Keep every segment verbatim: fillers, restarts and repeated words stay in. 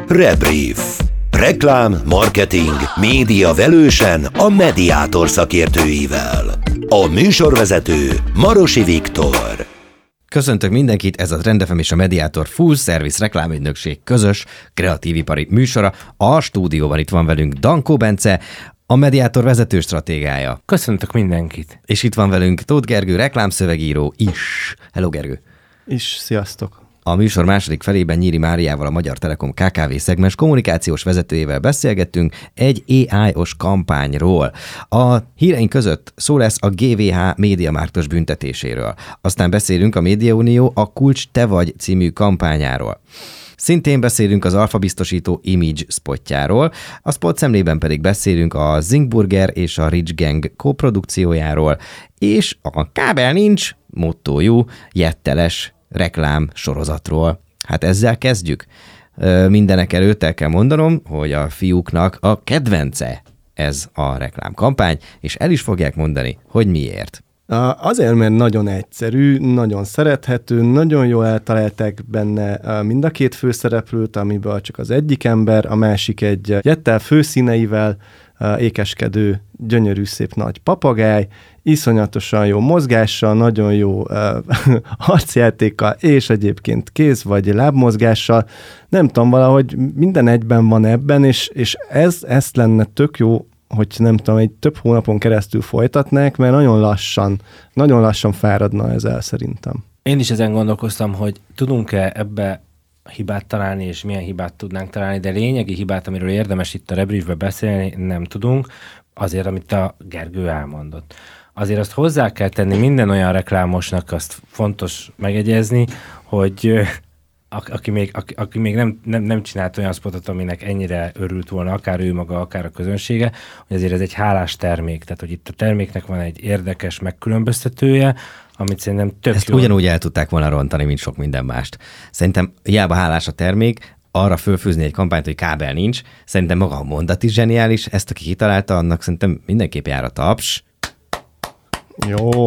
Rebrief. Reklám, marketing, média velősen a Mediátor szakértőivel. A műsorvezető Marosi Viktor. Köszöntök mindenkit, ez a Trend ef em és a Mediátor Full Service reklámügynökség közös kreatívipari műsora. A stúdióban itt van velünk Dankó Bence, a Mediátor vezető stratégája. Köszöntök mindenkit. És itt van velünk Tóth Gergő, reklámszövegíró is. Hello Gergő. És sziasztok. A műsor második felében Nyíri Máriával, a Magyar Telekom ká ká vé szegmens kommunikációs vezetőjével beszélgettünk egy á i-os kampányról. A híreink között szó lesz a gé vé há médiamárktos büntetéséről. Aztán beszélünk a Médiaunió a Kulcs te vagy című kampányáról. Szintén beszélünk az Alfa biztosító image spotjáról, a spot szemlében pedig beszélünk a Zinkburger és a Rich Gang koprodukciójáról, és a kábel nincs mottójú jetteles reklám sorozatról. Hát ezzel kezdjük. Mindenek előtt el kell mondanom, hogy a fiúknak a kedvence ez a reklámkampány, és el is fogják mondani, hogy miért. Azért, mert nagyon egyszerű, nagyon szerethető, nagyon jól eltalálták benne mind a két főszereplőt, amiből csak az egyik ember, a másik egy jettel főszíneivel ékeskedő, gyönyörű szép nagy papagáj, iszonyatosan jó mozgással, nagyon jó uh, arcjátékkal, és egyébként kéz vagy lábmozgással. Nem tudom, valahogy minden egyben van ebben, és, és ez, ezt lenne tök jó, hogy nem tudom, egy több hónapon keresztül folytatnák, mert nagyon lassan, nagyon lassan fáradna ez el szerintem. Én is ezen gondolkoztam, hogy tudunk-e ebbe hibát találni, és milyen hibát tudnánk találni, de lényegi hibát, amiről érdemes itt a rebriefbe beszélni, nem tudunk, azért, amit a Gergő elmondott. Azért azt hozzá kell tenni minden olyan reklámosnak, azt fontos megegyezni, hogy aki még, aki, aki még nem, nem, nem csinált olyan spotot, aminek ennyire örült volna, akár ő maga, akár a közönsége, hogy azért ez egy hálás termék. Tehát, hogy itt a terméknek van egy érdekes megkülönböztetője, amit szerintem tök Ezt jól... ugyanúgy el tudták volna rontani, mint sok minden mást. Szerintem hiába hálás a termék, arra fölfűzni egy kampányt, hogy kábel nincs, szerintem maga a mondat is zseniális, ezt aki kitalálta, annak szerintem mindenképp jár a taps. Jó.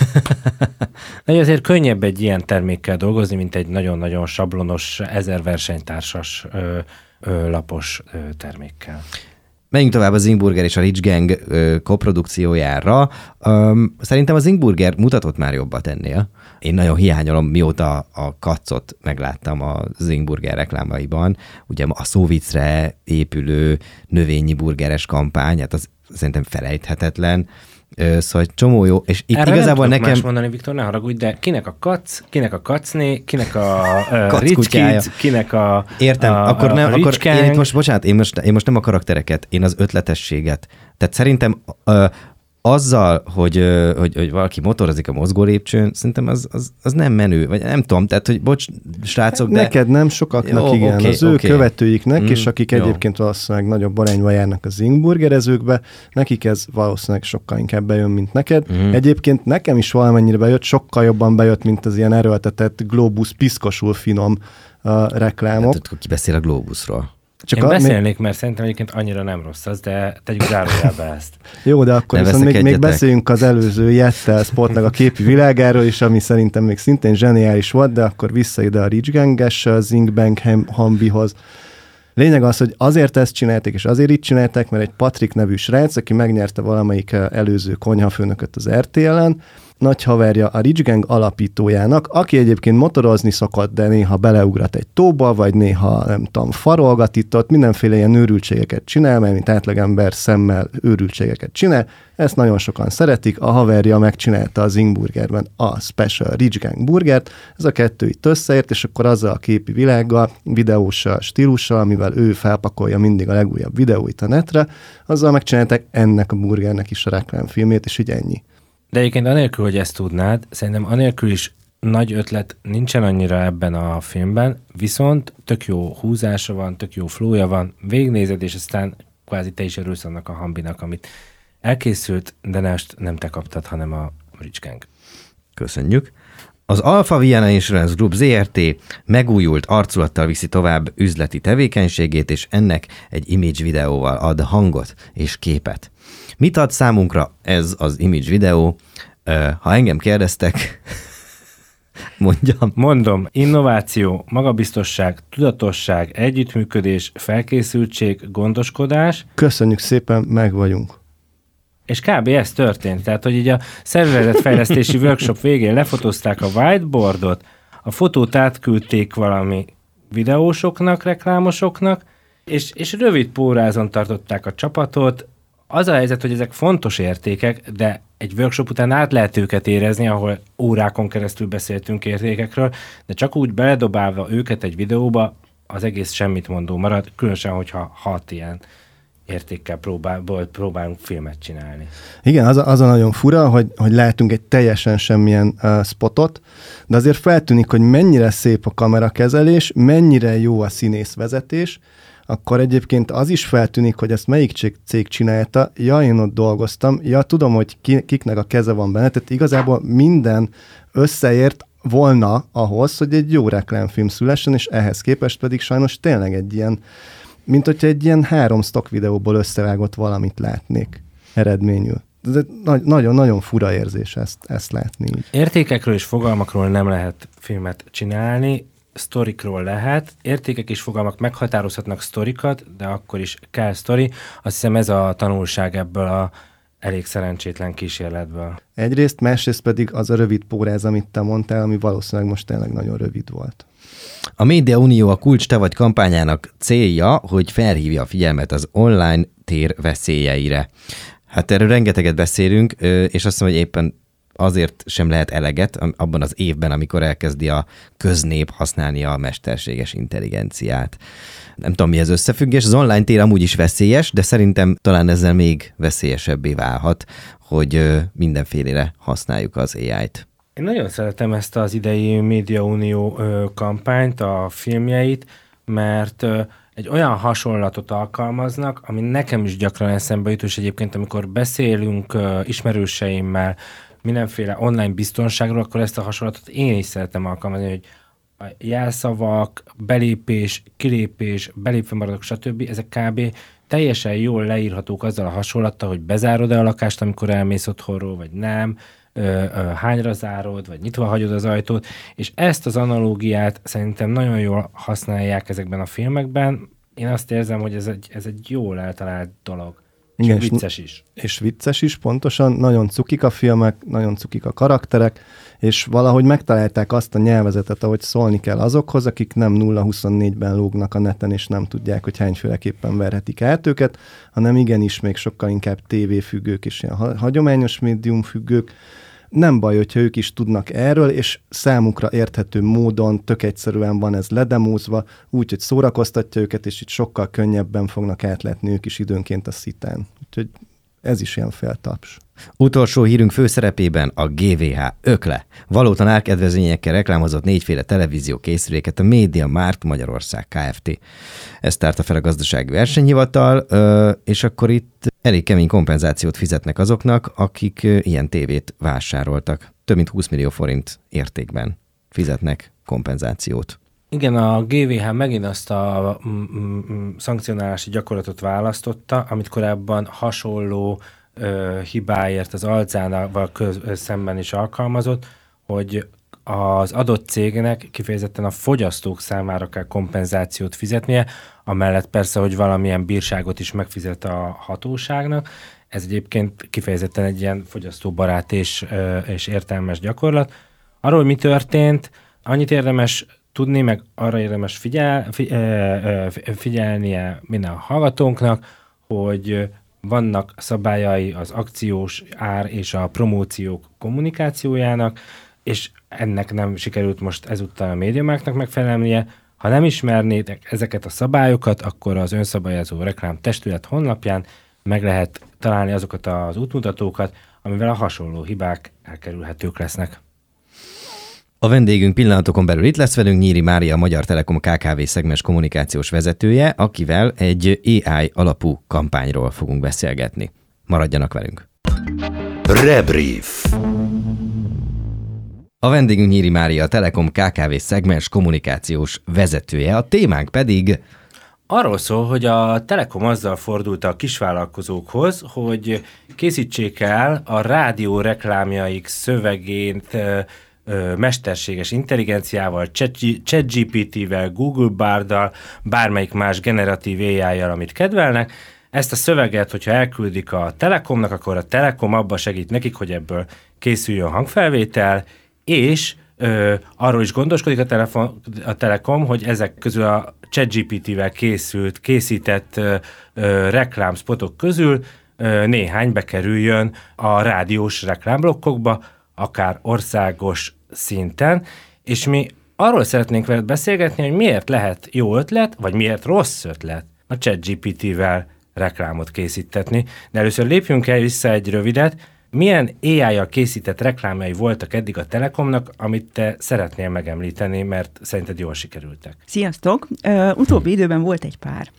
De azért könnyebb egy ilyen termékkel dolgozni, mint egy nagyon-nagyon sablonos, ezer versenytársas ö, ö, lapos ö, termékkel. Menjünk tovább a Zinkburger és a Rich Gang ö, koprodukciójára. Öm, szerintem a Zinkburger mutatott már jobbat ennél. Én nagyon hiányolom, mióta a Kacot megláttam a Zinkburger reklámaiban. Ugye a szóviccre épülő növényi burgeres kampány, hát az szerintem felejthetetlen. Szóval csomó jó, és itt erre igazából nem nekem... más mondani, Viktor, ne haragudj, de kinek a kac, kinek a kacné, kinek a uh, Rich Kid, kinek a Értem, a, akkor, nem, a akkor én itt most, bocsánat, én most, én most nem a karaktereket, én az ötletességet. Tehát szerintem uh, azzal, hogy, uh, hogy, hogy valaki motorozik a mozgó lépcsőn, szerintem az, az, az nem menő, vagy nem tudom, tehát, hogy bocs, srácok, de... Neked nem, sokaknak jó, igen, okay, az ő okay. követőiknek, mm, és akik jó. Egyébként valószínűleg nagyobb arányban járnak a zinkburgerezőkbe, nekik ez valószínűleg sokkal inkább bejön, mint neked. Mm. Egyébként nekem is valamennyire bejött, sokkal jobban bejött, mint az ilyen erőltetett Globus piszkosul finom uh, reklámok. Hát, ki beszél a Globusról? Csak Én a, beszélnék, mert szerintem egyébként annyira nem rossz az, de tegyük zárójelbe ezt. Jó, de akkor viszont még, még beszéljünk az előző jettel spotnak a képi világáról is, ami szerintem még szintén zseniális volt, de akkor vissza ide a Rich Gang-es Zinkbang Hambihoz. Lényeg az, hogy azért ezt csinálták, és azért itt csinálták, mert egy Patrik nevű srác, aki megnyerte valamelyik előző konyhafőnököt az er té el-en, nagy haverja a Rich Gang alapítójának, aki egyébként motorozni szokott, de néha beleugrat egy tóba, vagy néha, nem tudom, farolgat itt ott, mindenféle ilyen őrültségeket csinál, mert mint átlagember szemmel őrültségeket csinál. Ezt nagyon sokan szeretik. A haverja megcsinálta a Zinkburgerben a Special Rich Gang burgert. Ez a kettő itt összeért, és akkor azzal a képi világgal, videós stílussal, amivel ő felpakolja mindig a legújabb videóit a netre, azzal megcsinálták ennek a burgernek is a reklámfilmét, és így ennyi. De egyébként anélkül, hogy ezt tudnád, szerintem anélkül is nagy ötlet nincsen annyira ebben a filmben, viszont tök jó húzása van, tök jó flója van, végignézed, és aztán kvázi te is örülsz annak a hambinak, amit elkészült, de most nem te kaptad, hanem a Rich Gang. Köszönjük. Az Alfa Vienna Insurance Group zé er té megújult arculattal viszi tovább üzleti tevékenységét, és ennek egy image videóval ad hangot és képet. Mit ad számunkra ez az image videó? Ha engem kérdeztek, Mondjam. Mondom, innováció, magabiztosság, tudatosság, együttműködés, felkészültség, gondoskodás. Köszönjük szépen, meg vagyunk. És kb. Ez történt. Tehát, hogy így a szervezetfejlesztési workshop végén lefotózták a whiteboardot, a fotót átküldték valami videósoknak, reklámosoknak, és, és rövid pórázon tartották a csapatot. Az a helyzet, hogy ezek fontos értékek, de egy workshop után át lehet őket érezni, ahol órákon keresztül beszéltünk értékekről, de csak úgy beledobálva őket egy videóba, az egész semmit mondó marad, különösen, hogyha hat ilyen értékkel próbál, próbálunk filmet csinálni. Igen, az a, az a nagyon fura, hogy, hogy látunk egy teljesen semmilyen uh, spotot, de azért feltűnik, hogy mennyire szép a kamerakezelés, mennyire jó a színészvezetés, akkor egyébként az is feltűnik, hogy ezt melyik cég csinálta, ja, én ott dolgoztam, ja, tudom, hogy ki, kiknek a keze van benne, tehát igazából minden összeért volna ahhoz, hogy egy jó reklámfilm szülessen, és ehhez képest pedig sajnos tényleg egy ilyen, mint hogyha egy ilyen három stock videóból összevágott valamit látnék eredményül. Ez nagyon-nagyon fura érzés ezt, ezt látni. Így. Értékekről és fogalmakról nem lehet filmet csinálni, sztorikról lehet. Értékek és fogalmak meghatározhatnak sztorikat, de akkor is kell sztori. Azt hiszem ez a tanulság ebből a elég szerencsétlen kísérletből. Egyrészt, másrészt pedig az a rövid póráz, amit te mondtál, ami valószínűleg most tényleg nagyon rövid volt. A Média Unió a Kulcs Te vagy kampányának célja, hogy felhívja a figyelmet az online tér veszélyeire. Hát erről rengeteget beszélünk, és azt mondom, hogy éppen azért sem lehet eleget abban az évben, amikor elkezdi a köznép használni a mesterséges intelligenciát. Nem tudom, mi az összefüggés. Az online tér amúgy is veszélyes, de szerintem talán ezzel még veszélyesebbé válhat, hogy mindenfélére használjuk az á í-t. Én nagyon szeretem ezt az idei Média Unió kampányt, a filmjeit, mert egy olyan hasonlatot alkalmaznak, ami nekem is gyakran eszembe jut, és egyébként amikor beszélünk ismerőseimmel mindenféle online biztonságról, akkor ezt a hasonlatot én is szeretem alkalmazni, hogy a jelszavak, belépés, kilépés, belépve maradok, stb. Ezek kb. Teljesen jól leírhatók azzal a hasonlattal, hogy bezárod-e a lakást, amikor elmész otthonról, vagy nem, ö, ö, hányra zárod, vagy nyitva hagyod az ajtót, és ezt az analógiát szerintem nagyon jól használják ezekben a filmekben. Én azt érzem, hogy ez egy, ez egy jól eltalált dolog. És igen, vicces is. És vicces is, pontosan. Nagyon cukik a filmek, nagyon cukik a karakterek, és valahogy megtalálták azt a nyelvezetet, ahogy szólni kell azokhoz, akik nem nulla huszonnégyben lógnak a neten, és nem tudják, hogy hányféleképpen verhetik át őket, hanem igenis még sokkal inkább tévéfüggők és ilyen hagyományos médiumfüggők. Nem baj, hogyha ők is tudnak erről, és számukra érthető módon, tök egyszerűen van ez ledemózva, úgy, hogy szórakoztatja őket, és itt sokkal könnyebben fognak átlátni ők is időnként a szitán. Úgyhogy ez is ilyen feltaps. Utolsó hírünk főszerepében a gé vé há Ökle. Valótlan árkedvezményekkel reklámozott négyféle televízió készüléket a Média Márkt Magyarország Kft. Ezt tárta fel a gazdasági versenyhivatal, és akkor itt elég kemény kompenzációt fizetnek azoknak, akik ilyen tévét vásároltak. Több mint húsz millió forint értékben fizetnek kompenzációt. Igen, a gé vé há megint azt a mm, mm, szankcionálási gyakorlatot választotta, amit korábban hasonló ö, hibáért az Alzánával szemben is alkalmazott, hogy az adott cégnek kifejezetten a fogyasztók számára kell kompenzációt fizetnie, amellett persze, hogy valamilyen bírságot is megfizet a hatóságnak. Ez egyébként kifejezetten egy ilyen fogyasztóbarát és, ö, és értelmes gyakorlat. Arról, mi történt, annyit érdemes tudni, meg arra érdemes figyel, figyelnie minden hallgatónknak, hogy vannak szabályai az akciós ár és a promóciók kommunikációjának, és ennek nem sikerült most ezúttal a MediaMarktnak megfelelnie. Ha nem ismernétek ezeket a szabályokat, akkor az önszabályozó reklám testület honlapján meg lehet találni azokat az útmutatókat, amivel a hasonló hibák elkerülhetők lesznek. A vendégünk pillanatokon belül itt lesz velünk, Nyíri Mária, a Magyar Telekom ká ká vé szegmens kommunikációs vezetője, akivel egy á í alapú kampányról fogunk beszélgetni. Maradjanak velünk! Rebrief. A vendégünk Nyíri Mária, a Telekom ká ká vé szegmens kommunikációs vezetője, a témánk pedig... Arról szól, hogy a Telekom azzal fordult a kisvállalkozókhoz, hogy készítsék el a rádió reklámjaik szövegét ö, mesterséges intelligenciával, ChatGPT-vel, Google Barddal, bármelyik más generatív á í-jal, amit kedvelnek. Ezt a szöveget, hogyha elküldik a Telekomnak, akkor a Telekom abba segít nekik, hogy ebből készüljön hangfelvétel, és ö, arról is gondoskodik a, telefon, a Telekom, hogy ezek közül a ChatGPT-vel készült, készített ö, ö, reklámspotok közül ö, néhány bekerüljön a rádiós reklámblokkokba, akár országos szinten, és mi arról szeretnénk veled beszélgetni, hogy miért lehet jó ötlet, vagy miért rossz ötlet a ChatGPT-vel reklámot készítetni. De először lépjünk el vissza egy rövidet. Milyen á í-jal készített reklámjai voltak eddig a Telekomnak, amit te szeretnél megemlíteni, mert szerinted jól sikerültek? Sziasztok! Uh, utóbbi időben volt egy pár.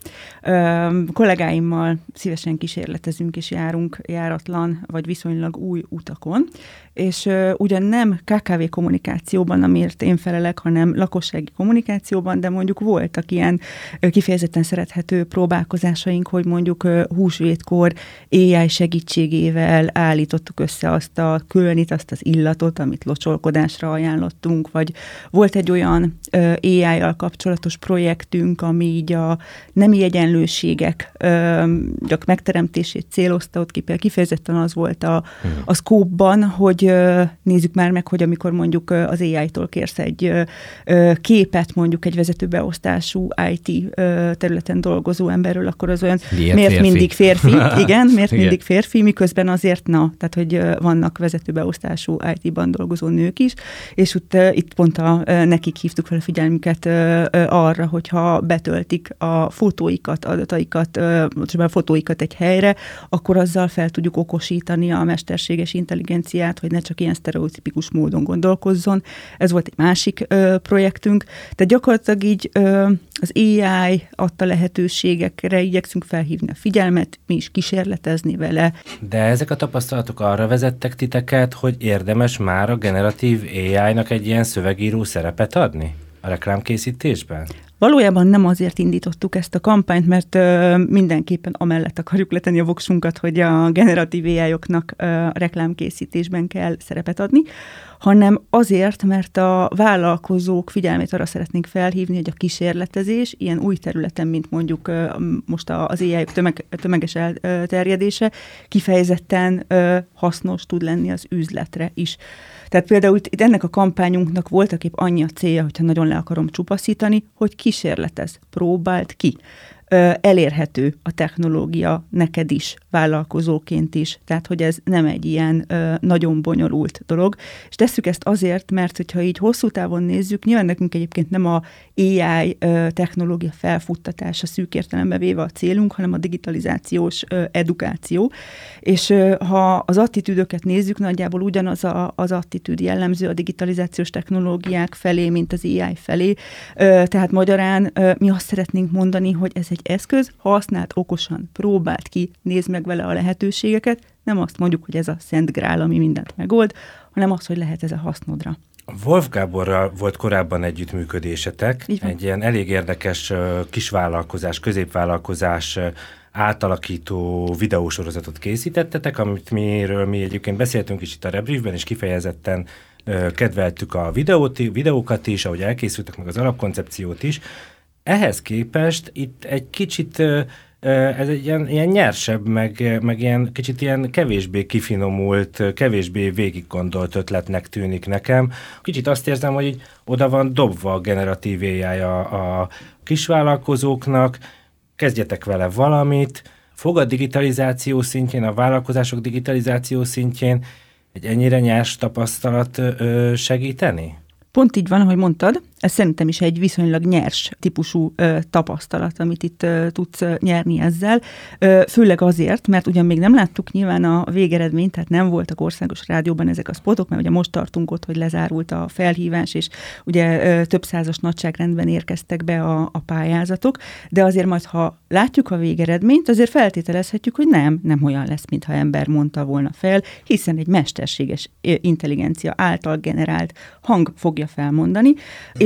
Uh, kollégáimmal szívesen kísérletezünk és járunk járatlan vagy viszonylag új utakon, és uh, ugyan nem ká ká vé kommunikációban, amiért én felelek, hanem lakossági kommunikációban, de mondjuk voltak ilyen uh, kifejezetten szerethető próbálkozásaink, hogy mondjuk uh, húsvétkor á í segítségével állítottuk össze azt a kölnit, azt az illatot, amit locsolkodásra ajánlottunk, vagy volt egy olyan uh, á í-jal kapcsolatos projektünk, ami így a nemi egyenlőségek uh, gyak megteremtését célozta, ott kifejezetten az volt a, a szkópban, hogy uh, nézzük már meg, hogy amikor mondjuk uh, az á í-tól kérsz egy uh, képet, mondjuk egy vezetőbeosztású i té uh, területen dolgozó emberről, akkor az olyan miért, miért férfi? mindig férfi, igen, miért Igen. mindig férfi, miközben azért na, tehát hogy uh, vannak vezetőbeosztású i té-ban dolgozó nők is, és ott, uh, itt pont a, uh, nekik hívtuk fel a figyelmüket uh, uh, arra, hogyha betöltik a fotóikat, adataikat, uh, a fotóikat egy helyre, akkor azzal fel tudjuk okosítani a mesterséges intelligenciát, hogy ne csak ilyen sztereotipikus módon gondolkozzon. Ez volt egy másik uh, projektünk. Tehát gyakorlatilag így uh, az á í adta lehetőségekre igyekszünk felhívni a figyelmet, mi is kísérletezni vele. De ezek a tapasztalatok arra vezettek titeket, hogy érdemes már a generatív á í-nak egy ilyen szövegíró szerepet adni a reklámkészítésben? Valójában nem azért indítottuk ezt a kampányt, mert ö, mindenképpen amellett akarjuk letenni a voksunkat, hogy a generatív á í-oknak ö, reklámkészítésben kell szerepet adni, hanem azért, mert a vállalkozók figyelmét arra szeretnénk felhívni, hogy a kísérletezés ilyen új területen, mint mondjuk ö, most az á í-ok tömeg, tömeges elterjedése, kifejezetten ö, hasznos tud lenni az üzletre is. Tehát például itt ennek a kampányunknak voltaképp annyi a célja, hogyha nagyon le akarom csupaszítani, hogy kísérletez, próbáld ki. Elérhető a technológia neked is, vállalkozóként is, tehát hogy ez nem egy ilyen ö, nagyon bonyolult dolog. És tesszük ezt azért, mert hogyha így hosszú távon nézzük, nyilván nekünk egyébként nem a á í ö, technológia felfuttatása szűk értelembe véve a célunk, hanem a digitalizációs ö, edukáció. És ö, ha az attitűdöket nézzük, nagyjából ugyanaz a, az attitűd jellemző a digitalizációs technológiák felé, mint az á í felé. Ö, tehát magyarán ö, mi azt szeretnénk mondani, hogy ez egy eszköz, használd okosan, próbáld ki, nézd meg vele a lehetőségeket, nem azt mondjuk, hogy ez a szent grál, ami mindent megold, hanem az, hogy lehet ez a hasznodra. Wolf Gáborral volt korábban együttműködésetek, egy ilyen elég érdekes kisvállalkozás, középvállalkozás átalakító videósorozatot készítettetek, amit miről mi egyébként beszéltünk is itt a Rebriefben, és kifejezetten kedveltük a videót, videókat is, ahogy elkészültek, meg az alapkoncepciót is. Ehhez képest itt egy kicsit ez egy ilyen, ilyen nyersebb, meg, meg ilyen kicsit ilyen kevésbé kifinomult, kevésbé végiggondolt ötletnek tűnik nekem. Kicsit azt érzem, hogy így oda van dobva a generatív á í a, a kisvállalkozóknak, kezdjetek vele valamit, fog a digitalizáció szintjén, a vállalkozások digitalizáció szintjén egy ennyire nyers tapasztalat ö, segíteni? Pont így van, ahogy mondtad, ez szerintem is egy viszonylag nyers típusú ö, tapasztalat, amit itt ö, tudsz ö, nyerni ezzel. Ö, főleg azért, mert ugyan még nem láttuk nyilván a végeredményt, tehát nem voltak országos rádióban ezek a spotok, mert ugye most tartunk ott, hogy lezárult a felhívás, és ugye ö, több százas nagyságrendben érkeztek be a, a pályázatok, de azért majd, ha látjuk a végeredményt, azért feltételezhetjük, hogy nem, nem olyan lesz, mintha ember mondta volna fel, hiszen egy mesterséges intelligencia által generált hang fogja felmondani, és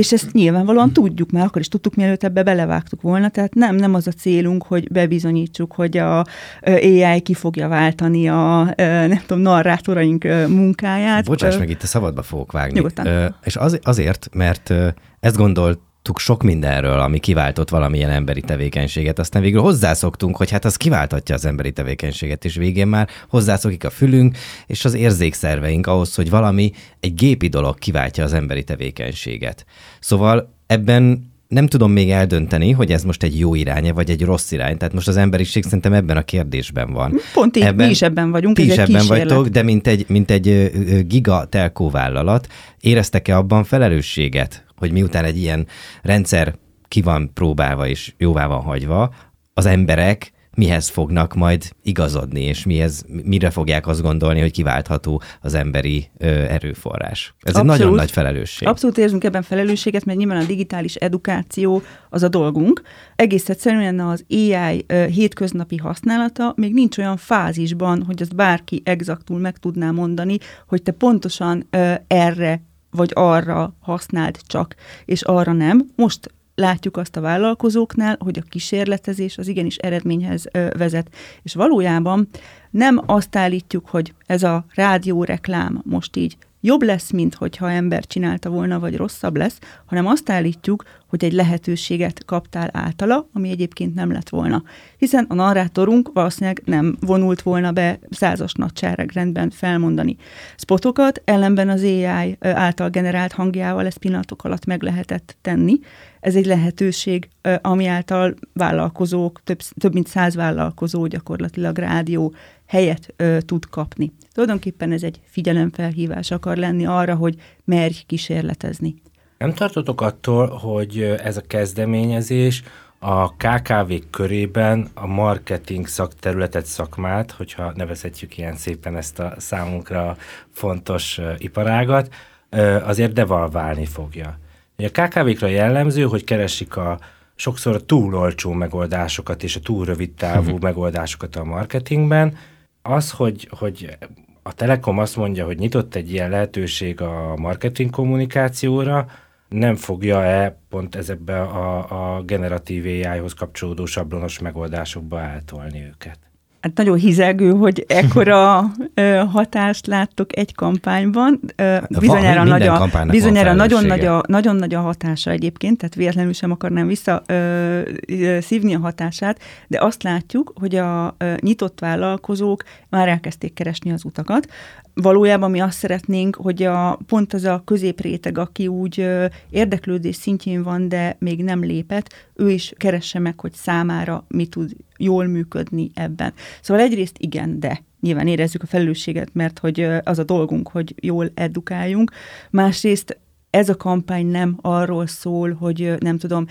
És ezt nyilvánvalóan tudjuk, mert akkor is tudtuk, mielőtt ebbe belevágtuk volna, tehát nem, nem az a célunk, hogy bebizonyítsuk, hogy a á i ki fogja váltani a, nem tudom, narrátoraink munkáját. Bocsáss meg, itt a szabadba fogok vágni. Nyugodtan. És az, azért, mert ezt gondolt, sok mindenről, ami kiváltott valamilyen emberi tevékenységet, aztán végül hozzászoktunk, hogy hát az kiváltatja az emberi tevékenységet, és végén már hozzászokik a fülünk, és az érzékszerveink ahhoz, hogy valami, egy gépi dolog kiváltja az emberi tevékenységet. Szóval ebben nem tudom még eldönteni, hogy ez most egy jó irány, vagy egy rossz irány. Tehát most az emberiség szerintem ebben a kérdésben van. Pont így, ebben, mi is ebben vagyunk. Ti is ebben vagytok, de mint egy, mint egy giga telkó vállalat, éreztek-e abban felelősséget, hogy miután egy ilyen rendszer ki van próbálva és jóvá van hagyva, az emberek mihez fognak majd igazodni, és mihez, mire fogják azt gondolni, hogy kiváltható az emberi ö, erőforrás. Ez abszolút, egy nagyon nagy felelősség. Abszolút érzünk ebben felelősséget, mert nyilván a digitális edukáció az a dolgunk. Egész egyszerűen az á i ö, hétköznapi használata még nincs olyan fázisban, hogy azt bárki exaktul meg tudná mondani, hogy te pontosan ö, erre vagy arra használd csak, és arra nem. Most látjuk azt a vállalkozóknál, hogy a kísérletezés az igenis eredményhez ö, vezet. És valójában nem azt állítjuk, hogy ez a rádióreklám most így jobb lesz, mint hogyha ember csinálta volna, vagy rosszabb lesz, hanem azt állítjuk, hogy egy lehetőséget kaptál általa, ami egyébként nem lett volna. Hiszen a narrátorunk valószínűleg nem vonult volna be százas nagyságrendben felmondani spotokat, ellenben az á i által generált hangjával ezt pillanatok alatt meg lehetett tenni. Ez egy lehetőség, ami által vállalkozók, több, több mint száz vállalkozó gyakorlatilag rádió helyet ö, tud kapni. Tulajdonképpen ez egy figyelemfelhívás akar lenni arra, hogy merj kísérletezni. Nem tartotok attól, hogy ez a kezdeményezés a ká ká vék körében a marketing szakterületet, szakmát, hogyha nevezhetjük ilyen szépen ezt a számunkra fontos iparágat, azért devalválni fogja. A ká ká vékra jellemző, hogy keresik a sokszor a túl olcsó megoldásokat és a túl rövid távú megoldásokat a marketingben. Az, hogy, hogy a Telekom azt mondja, hogy nyitott egy ilyen lehetőség a marketing kommunikációra, nem fogja-e pont ezekbe a, a generatív á i-hoz kapcsolódó sablonos megoldásokba eltolni őket? Hát nagyon hizelgő, hogy ekkora ö, hatást láttok egy kampányban. Ö, bizonyára nagy a, bizonyára nagyon, nagy a, nagyon nagy a hatása egyébként, tehát véletlenül sem akarnám visszaszívni a hatását, de azt látjuk, hogy a ö, nyitott vállalkozók már elkezdték keresni az utakat. Valójában mi azt szeretnénk, hogy a, pont az a középréteg, aki úgy ö, érdeklődés szintjén van, de még nem lépett, ő is keresse meg, hogy számára mi tud jól működni ebben. Szóval egyrészt igen, de nyilván érezzük a felelősséget, mert hogy az a dolgunk, hogy jól edukáljunk. Másrészt ez a kampány nem arról szól, hogy nem tudom,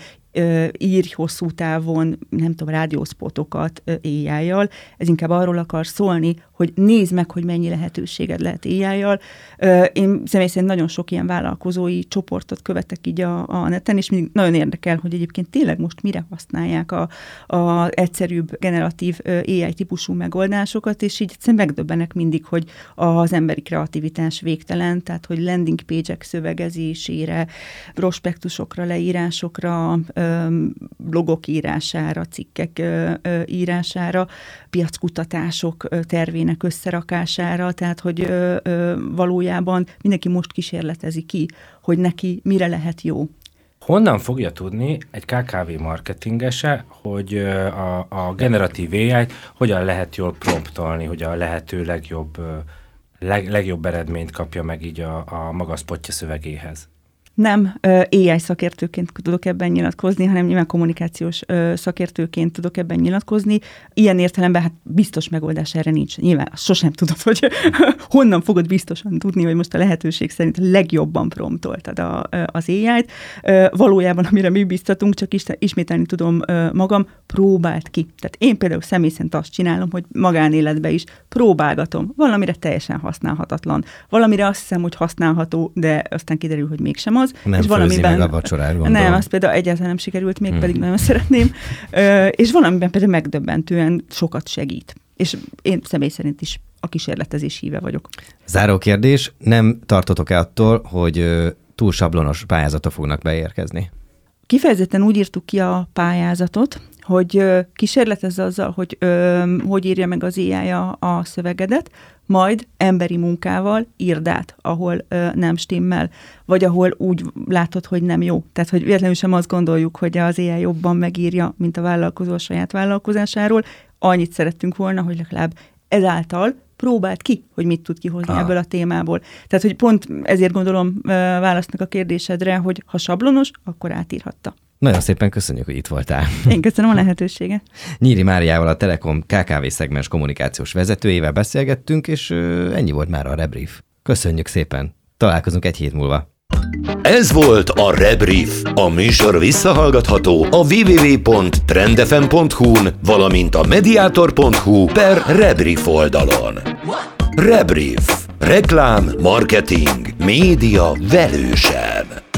írj hosszú távon, nem tudom, rádiószpotokat á i-jal. Ez inkább arról akar szólni, hogy nézd meg, hogy mennyi lehetőséged lehet á i-jal. Én személy szerint nagyon sok ilyen vállalkozói csoportot követek így a, a neten, és mindig nagyon érdekel, hogy egyébként tényleg most mire használják a, a egyszerűbb generatív á i típusú megoldásokat, és így egyszerűen megdöbbenek mindig, hogy az emberi kreativitás végtelen, tehát hogy landing page-ek szövegezésére, prospektusokra, leírásokra, blogok írására, cikkek írására, piackutatások tervének összerakására, tehát hogy valójában mindenki most kísérletezi ki, hogy neki mire lehet jó. Honnan fogja tudni egy ká ká vé marketingese, hogy a, a generatív á i-t hogyan lehet jól promptolni, hogy a lehető legjobb, leg, legjobb eredményt kapja meg így a, a maga spotja szövegéhez? Nem á i szakértőként tudok ebben nyilatkozni, hanem nyilván kommunikációs szakértőként tudok ebben nyilatkozni. Ilyen értelemben hát biztos megoldás erre nincs. Nyilván sosem tudod, hogy honnan fogod biztosan tudni, hogy most a lehetőség szerint legjobban promptoltad a, az á i-t. Valójában, amire mi biztatunk, csak ismételni tudom magam, próbáld ki. Tehát én például személy szerint azt csinálom, hogy magánéletben is próbálgatom. Valamire teljesen használhatatlan. Valamire azt hiszem, hogy használható, de aztán kiderül, hogy mégsem az. Nem és valamiben meg a vacsorát, gondolom. Nem, azt például egyáltalán nem sikerült, még hmm. pedig nagyon szeretném. Ö, és valamiben például megdöbbentően sokat segít. És én személy szerint is a kísérletezés híve vagyok. Záró kérdés, nem tartotok-e attól, hogy túl sablonos pályázatok fognak beérkezni? Kifejezetten úgy írtuk ki a pályázatot, hogy ö, kísérletezze azzal, hogy ö, hogy írja meg az á i a, a szövegedet, majd emberi munkával írd át, ahol ö, nem stimmel, vagy ahol úgy látod, hogy nem jó. Tehát, hogy véletlenül sem azt gondoljuk, hogy az á i jobban megírja, mint a vállalkozó a saját vállalkozásáról. Annyit szerettünk volna, hogy legalább ezáltal próbált ki, hogy mit tud kihozni ah. ebből a témából. Tehát, hogy pont ezért gondolom választnak a kérdésedre, hogy ha sablonos, akkor átírhatta. Nagyon szépen köszönjük, hogy itt voltál. Én köszönöm a lehetőséget. Nyíri Máriával, a Telekom ká ká vé szegmens kommunikációs vezetőjével beszélgettünk, és ennyi volt már a Rebrief. Köszönjük szépen. Találkozunk egy hét múlva. Ez volt a Rebrief. A műsor visszahallgatható a double-u double-u double-u pont trendfm pont hu-n, valamint a mediator pont hu per Rebrief oldalon. Rebrief. Reklám, marketing, média velősen.